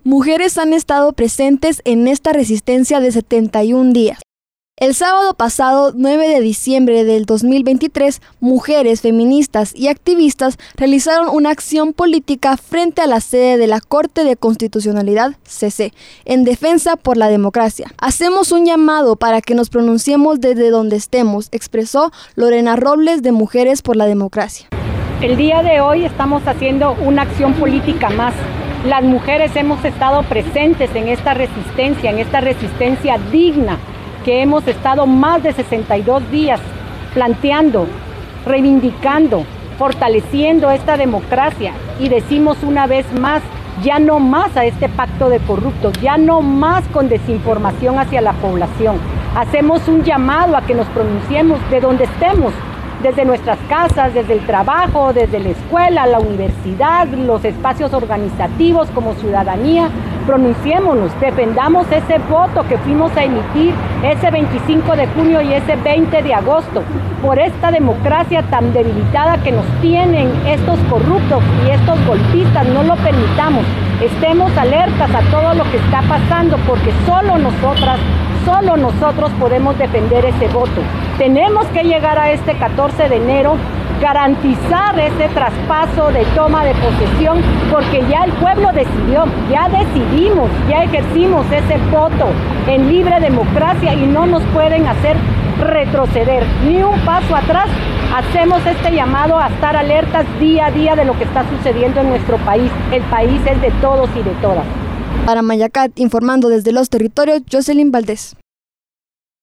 mujeres han estado presentes en esta resistencia de 71 días. El sábado pasado, 9 de diciembre del 2023, mujeres feministas y activistas realizaron una acción política frente a la sede de la Corte de Constitucionalidad, CC, en defensa por la democracia. Hacemos un llamado para que nos pronunciemos desde donde estemos, expresó Lorena Robles de Mujeres por la Democracia. El día de hoy estamos haciendo una acción política más. Las mujeres hemos estado presentes en esta resistencia digna, que hemos estado más de 62 días planteando, reivindicando, fortaleciendo esta democracia, y decimos una vez más, ya no más a este pacto de corruptos, ya no más con desinformación hacia la población. Hacemos un llamado a que nos pronunciemos de donde estemos, desde nuestras casas, desde el trabajo, desde la escuela, la universidad, los espacios organizativos como ciudadanía. Pronunciémonos, defendamos ese voto que fuimos a emitir ese 25 de junio y ese 20 de agosto por esta democracia tan debilitada que nos tienen estos corruptos y estos golpistas. No lo permitamos, estemos alertas a todo lo que está pasando, porque solo nosotros podemos defender ese voto. Tenemos que llegar a este 14 de enero, garantizar ese traspaso de toma de posesión, porque ya el pueblo decidió, ya decidimos, ya ejercimos ese voto en libre democracia y no nos pueden hacer retroceder ni un paso atrás. Hacemos este llamado a estar alertas día a día de lo que está sucediendo en nuestro país. El país es de todos y de todas. Para Mayacat, informando desde los territorios, Jocelyn Valdés.